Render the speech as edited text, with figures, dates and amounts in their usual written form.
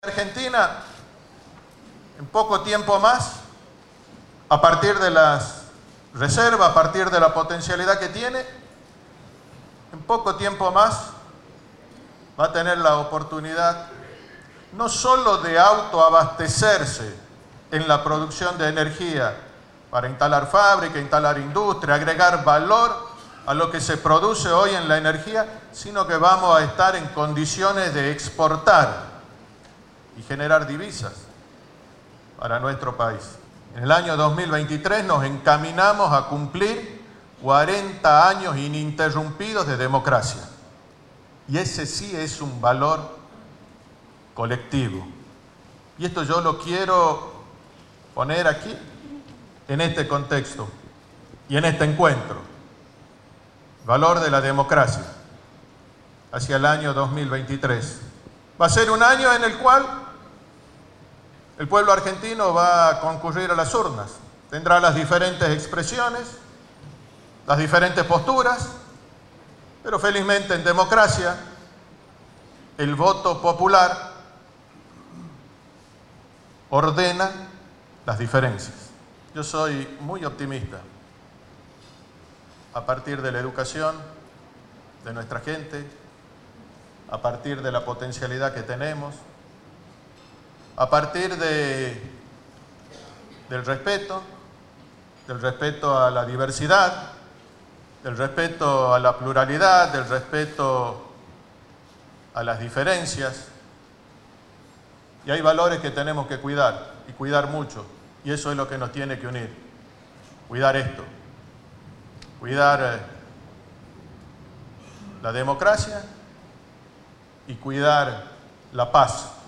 Argentina, en poco tiempo más, a partir de las reservas, a partir de la potencialidad que tiene, en poco tiempo más va a tener la oportunidad no solo de autoabastecerse en la producción de energía para instalar fábrica, instalar industria, agregar valor a lo que se produce hoy en la energía, sino que vamos a estar en condiciones de exportar y generar divisas para nuestro país. En el año 2023 nos encaminamos a cumplir 40 años ininterrumpidos de democracia. Y ese sí es un valor colectivo. Y esto yo lo quiero poner aquí, en este contexto y en este encuentro. Valor de la democracia hacia el año 2023. Va a ser un año en el cual el pueblo argentino va a concurrir a las urnas. Tendrá las diferentes expresiones, las diferentes posturas, pero felizmente en democracia el voto popular ordena las diferencias. Yo soy muy optimista a partir de la educación de nuestra gente, a partir de la potencialidad que tenemos, a partir del respeto a la diversidad, del respeto a la pluralidad, del respeto a las diferencias. Y hay valores que tenemos que cuidar, y cuidar mucho, y eso es lo que nos tiene que unir. Cuidar esto, cuidar la democracia y cuidar la paz.